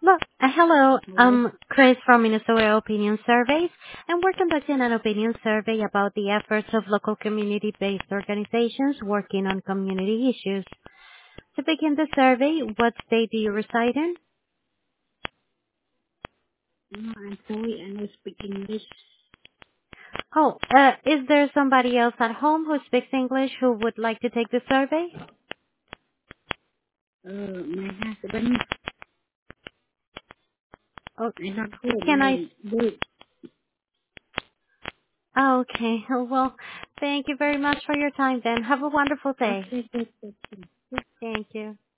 Hello. Hello? I'm Chris from Minnesota Opinion Surveys, and we're conducting an opinion survey about the efforts of local community-based organizations working on community issues. To begin the survey, what state do you reside in? I'm sorry, I don't speak English. Is there somebody else at home who speaks English who would like to take the survey? My husband Oh, is not home. can I? They work. Okay. Well, thank you very much for your time then. Have a wonderful day. Okay, good. Thank you.